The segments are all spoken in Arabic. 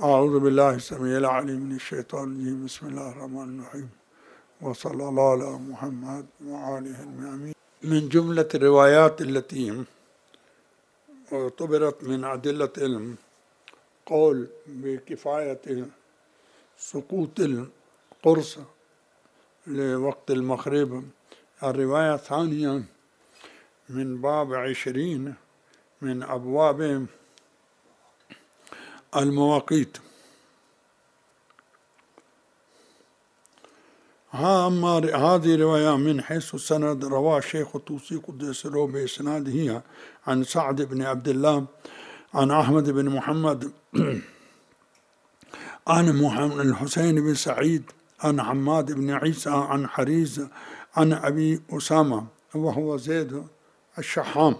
أعوذ بالله السميع العليم من الشيطان الرجيم. بسم الله الرحمن الرحيم، وصلى الله على محمد وآله الميامين. من جملة الروايات التي اعتبرت من أدلة العلم قول بكفاية سقوط القرص لوقت المغرب. الرواية الثانية من باب 20 من أبواب المواقيت. أما هذه رواية من حيث السند رواه الشيخ الطوسي قدس سره بإسناده عن سعد بن عبد الله عن أحمد بن محمد عن محمد الحسين بن سعيد عن حماد بن عيسى عن حريز عن أبي أسامة وهو زيد الشحام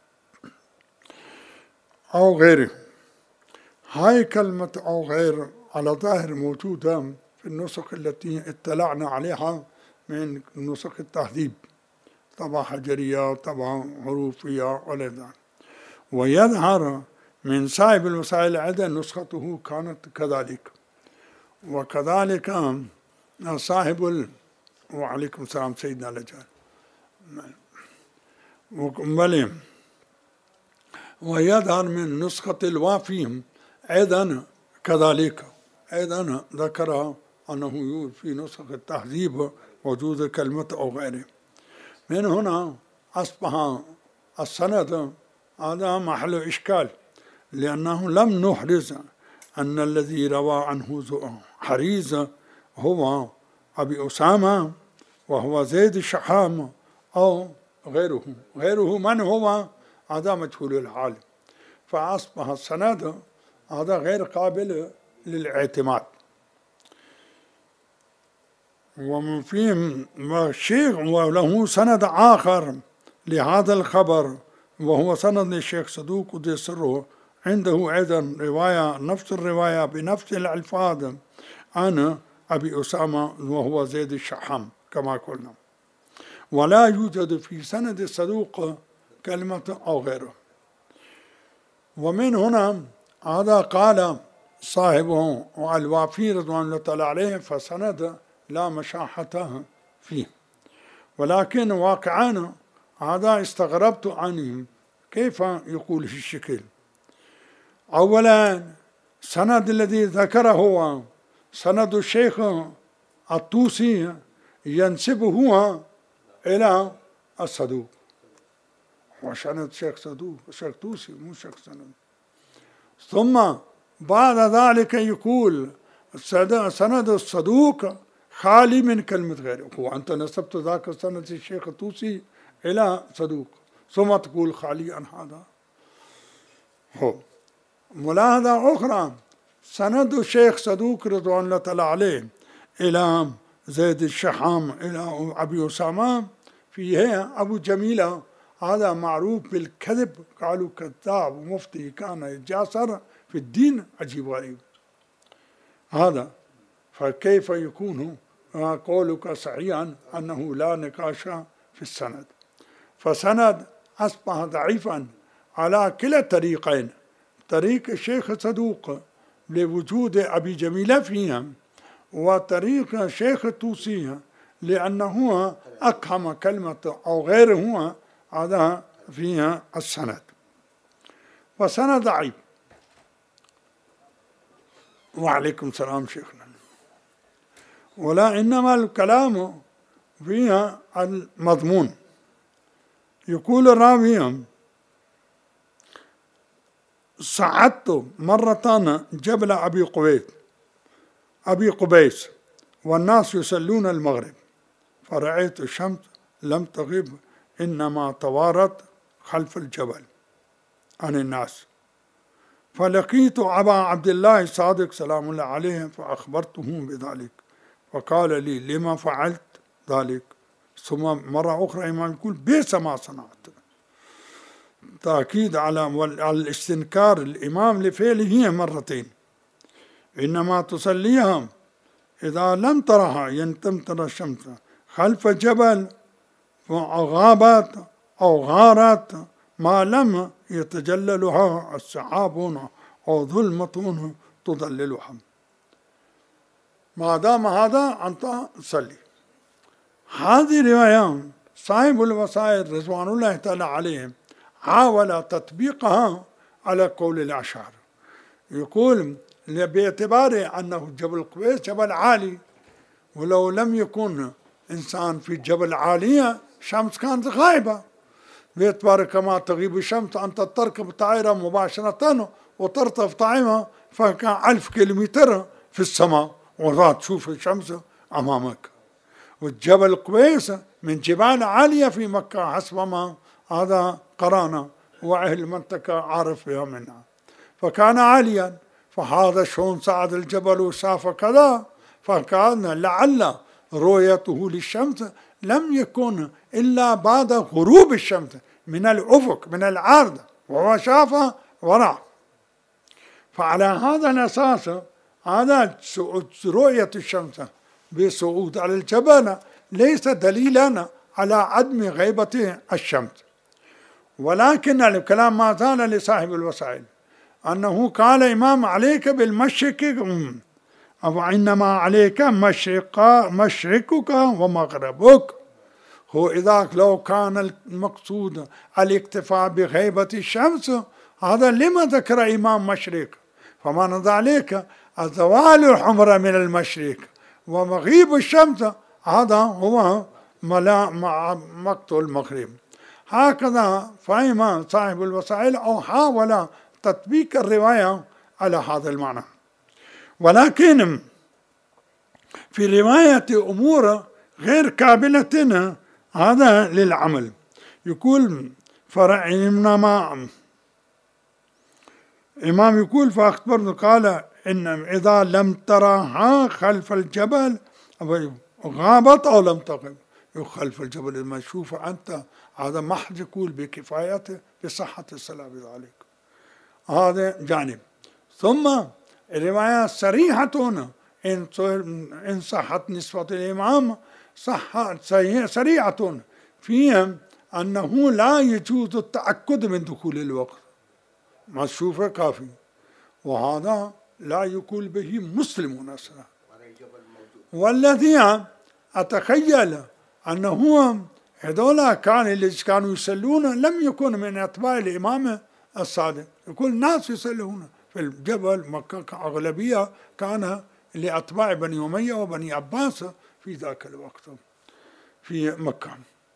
أو غيره. هاي كلمة أو غير على ظاهر موجودة في النسخ التي اطلعنا عليها من نسخ التهذيب، طبعا حجرية طبعا حروفية ولذا، ويظهر من صاحب الوسائل عند نسخته كانت كذلك، وكذلك صاحب وعليكم السلام سيدنا لجال ويظهر من نسخة الوافي أيضا كذلك، أيضا ذكر أنه في نسخة التهذيب وجود كلمة أو غيره. من هنا أصبح السند هذا محل إشكال، لأنه لم نحرز أن الذي روى عنه حريز هو أبي أسامة وهو زيد الشحام أو غيره من هو هذا مجهول الحال، فأصبح السند هذا غير قابل للاعتماد. ومن فيه الشيخ وله سند آخر لهذا الخبر وهو سند للشيخ صدوق قدس سره، عنده أيضا رواية نفس الرواية بنفس الألفاظ عن أبي أسامة وهو زيد الشحام كما قلنا، ولا يوجد في سند الصدوق كلمة أو غيره. ومن هنا هذا قال صاحبه الوافي رضوان الله تعالى عليه فسند لا مشاحة فيه، ولكن واقعا هذا استغربت عنهم كيف يقول في الشكل. أولا سند الذي ذكره هو سند الشيخ الطوسي ينسبه إلى الصدوق، وسند شيخ صدوق شيخ طوسي مو شيخ سند. ثم بعد ذلك يقول سند الصدوق خالي من كلمة غيره. هو أنت نسبت ذاك سند الشيخ الطوسي إلى صدوق ثم تقول خالي عن هذا. هو ملاحظة أخرى سند الشيخ صدوق رضوان الله تعالى عليه إلى زيد الشحام إلى أبي أسامة فيه أبو جميلة، هذا معروف بالكذب، قالوا كذاب ومفتي كان يتجاسر في الدين، عجيب غريب هذا. فكيف يكون قولك صحيحا أنه لا نقاش في السند؟ فسند أصبح ضعيفا على كلا الطريقين، طريق الشيخ صدوق لوجود أبي جميلة فيها، وطريق الشيخ الطوسي لأنه أقهم كلمة أو غيره هذا فيها السند، وسند ضعيف. وعليكم السلام شيخنا. ولا إنما الكلام فيها المضمون. يقول الراوي صعدت مرة جبل أبي قبيس والناس يصلون المغرب، فرأيت الشمس لم تغب إنما توارت خلف الجبل عن الناس، فلقيت أبا عبد الله الصادق سلام الله عليه فأخبرته بذلك، فقال لي لما فعلت ذلك؟ ثم مرة أخرى إمام يقول بئس ما صنعت، تأكيد على الاستنكار الإمام لفعله مرتين. إنما تصليها إذا لم ترها ينتمطر الشمس خلف جبل وغابت أو غارت ما لم يتجللها السحاب أو ظلمة تضللها. ما دام هذا أنت صلي. هذه رواية صاحب الوسائل رضوان الله تعالى عليهم حاول تطبيقها على قول الأشاعرة. يقول باعتبار أنه جبل قبيس جبل عالي، ولو لم يكن إنسان في جبل عالية شمس كانت غائبة، باعتبار كما تغيب الشمس أنت تركب طائرة مباشرة وترتف طائمة فكان 1000 كيلومتر في السماء ولا تشوف الشمس أمامك. والجبل قبيس من جبال عالية في مكة حسب ما هذا قرانا وأهل المنطقة عارف بها منها، فكان عاليا. فهذا شلون صعد الجبل وشاف كذا، فكان لعل رؤيته للشمس لم يكن إلا بعد غروب الشمس من الأفق من العرض، وهو شافها وراء. فعلى هذا الأساس هذا رؤية الشمس بصعود على الجبل ليس دليلا على عدم غيبة الشمس. ولكن الكلام ما زال لصاحب الوسائل أنه قال إمام عليك بالمشرق أو إنما عليك مشرقك ومغربك. هو إذا لو كان المقصود الاكتفاء بغيبة الشمس هذا لما ذكر إمام مشرق؟ فمعنى ذلك الزوال الحمر من المشرق ومغيب الشمس هذا هو مقت المغرب. هكذا فهم صاحب الوسائل أو حاول تطبيق الرواية على هذا المعنى. ولكن في رواية أمور غير قابلة هذا للعمل. يقول إمام يقول فأخبرنا قال إن إذا لم تراها خلف الجبل غابت أو لم تغب. خلف الجبل لما تشوفه أنت هذا محض يقول بكفايته بصحة الصلاة بذلك. هذا جانب. ثم الرواية صريحة إن صحت نسبة الإمام صريحة فيها أنه لا يجوز التأكد من دخول الوقت، ما تشوفه كافي، وهذا لا يقول به مسلم أصلا. والذي أتخيل أنه هذولا كانوا يصلون لم يكن من أتباع الإمام الصادق. يقول الناس يصلون في الجبل مكة كأغلبية كان لأتباع بني أمية وبني عباس في ذاك الوقت في مكة.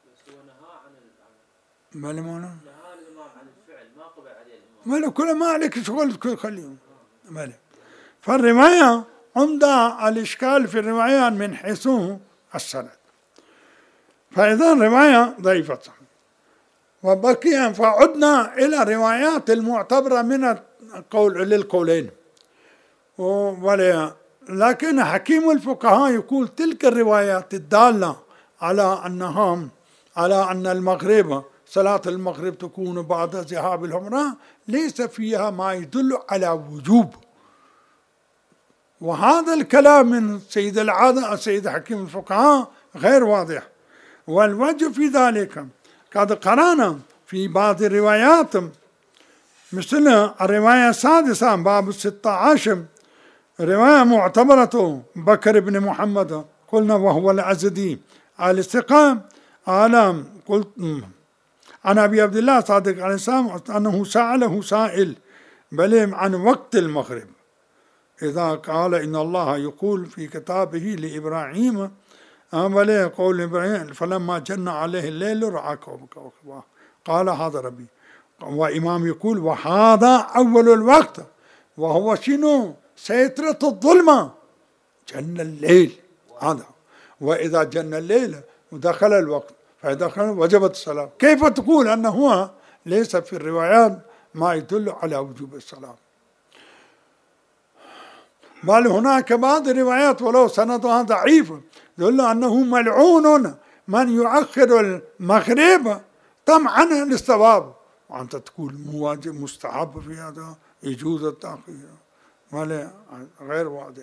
ما الإمام عن الفعل ما قبل عليه الإمام. كل ما عليك شغل خليهم. فالرواية عمدة الإشكال في الرواية من حيث السند. فإذا الرواية ضعيفة. وبقي فعدنا إلى الروايات المعتبرة من القول للقولين. لكن حكيم الفقهاء يقول تلك الروايات الدالة على أن المغرب صلاة المغرب تكون بعد ذهاب الحمراء ليس فيها ما يدل على وجوب. وهذا الكلام من سيد حكيم الفقهاء غير واضح. والوجه في ذلك قد قرأنا في بعض الروايات مثل الرواية السادسة باب 16 رواية معتبرة بكر بن محمد قلنا وهو الأزدي الاستقام على قلت عن أبي عبد الله صادق عليه السلام أنه سأله سائل بل عن وقت المغرب إذا قال إن الله يقول في كتابه لإبراهيم بل قول إبراهيم فلما جن عليه الليل رأى كوكبا قال هذا ربي. وإمام يقول وهذا أول الوقت وهو شنو سيطرة الظلمة جن الليل هذا. وإذا جن الليل ودخل الوقت فإذا دخل وجبت الصلاة. كيف تقول أنه ليس في الروايات ما يدل على وجوب الصلاة؟ بل هناك بعض الروايات ولو سندها ضعيف يدل أنه ملعون من يؤخر المغرب طمعا للثواب، وأنت تقول مواجب مستحب في هذا يجوز التأخير غير واضح.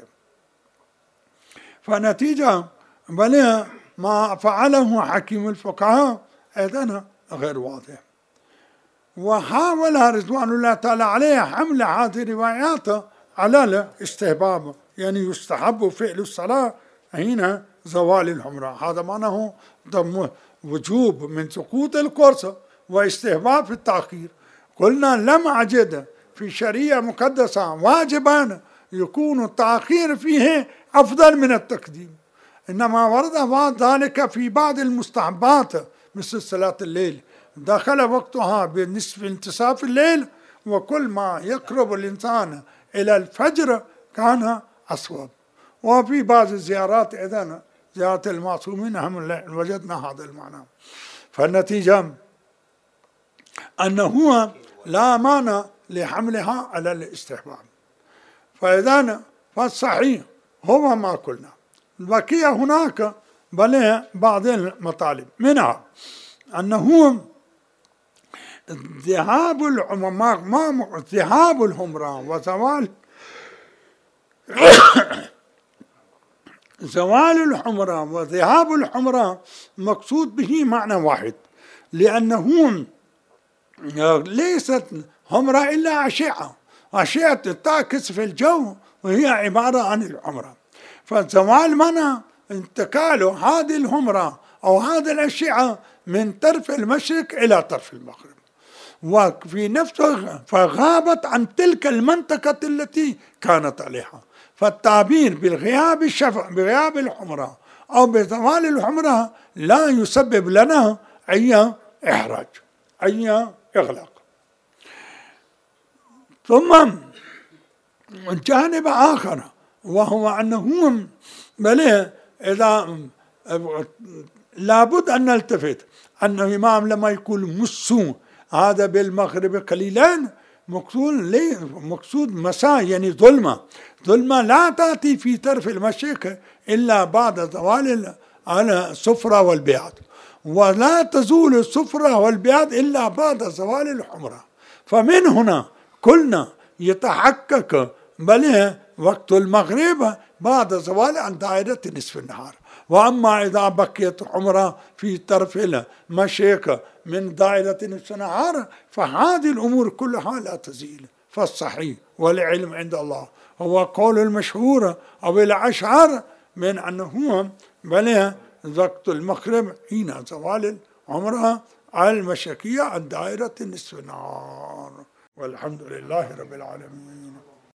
فنتيجة بل ما فعله حكيم الفقهاء أيضا غير واضح. وحاول رضوان الله تعالى عليه حمل هذه الروايات على الاستحباب، يعني يستحب فعل الصلاة حين زوال الحمرة. هذا معناه وجوب من سقوط القرص واستحباب في التأخير. قلنا لم أجد في شريعة مقدسة واجبا يكون التأخير فيه أفضل من التقديم، إنما ورد بعض ذلك في بعض المستحبات مثل صلاة الليل، دخل وقتها بنصف انتصاف الليل، وكل ما يقرب الإنسان إلى الفجر كان أصوب. وفي بعض الزيارات إذن زيارة المعصومين هم وجدنا هذا المعنى. فالنتيجة أنه لا مانع لحملها على الاستحباب. فإذن فالصحيح هو ما قلنا. بقي هناك بل بعض المطالب، منها أنه ذهاب الحمرة وزوال زوال الحمرة وذهاب الحمرة مقصود به معنى واحد، لأنه ليست حمرة إلا أشعة تعكس في الجو، وهي عبارة عن الحمرة. فالزوال معنى انتقال هذه الحمرة أو هذه الأشعة من طرف المشرق إلى طرف المغرب، وفي نفسه فغابت عن تلك المنطقة التي كانت عليها. فالتعبير بغياب الحمرة أو بزوال الحمرة لا يسبب لنا أي إحراج، أي إغلاق. ثم جانب آخر، وهو أنه بل إذا لابد أن نلتفت أن الإمام لما يقول مسوا هذا بالمغرب قليلا مقصود مساء، يعني ظلمة لا تأتي في طرف المشرق إلا بعد زوال الصفرة والبياض، ولا تزول الصفرة والبياض إلا بعد زوال الحمرة. فمن هنا قلنا يتحقق بل وقت المغرب بعد زوال عن دائرة نصف النهار. وأما إذا بقيت حمرة في طرف المشرق من دائرة نصف النهار فهذه الأمور كلها لا تزيل. فالصحيح والعلم عند الله هو قول المشهور أو الأشهر من أنه بل وقت المغرب حين زوال الحمرة المشرقية عن دائرة نصف النهار. والحمد لله رب العالمين.